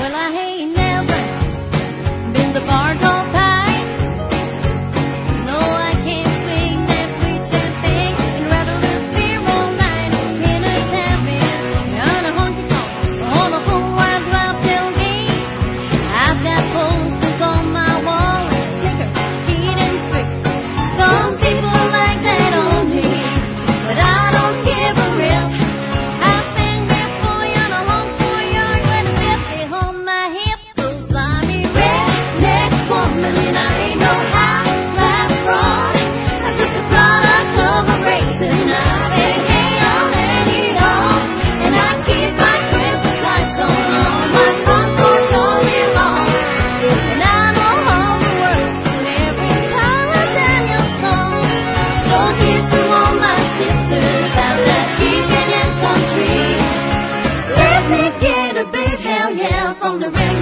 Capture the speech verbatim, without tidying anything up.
Well, I ain't never been the bar all tight. No, I can't swing that sweet champagne and rattle this beer all night. In a tavern, on a honky tonk, on the whole wide world tailgate. I've got posters on my wall, sticker, heat and frick. Some people like that on me, but I don't give a rip. I've been there for you on a long four yard with a fifty on my hip. 'Cause I'm a redneck woman and I ain't no high-class broad. I'm just a product of a race and I say hey on and eat on. And I keep my Christmas lights on on my front porch all year long. And I know all the words to every Charlie Daniels song. So here's to all my sisters out there keeping in country. Let me get a big hell yeah from the red.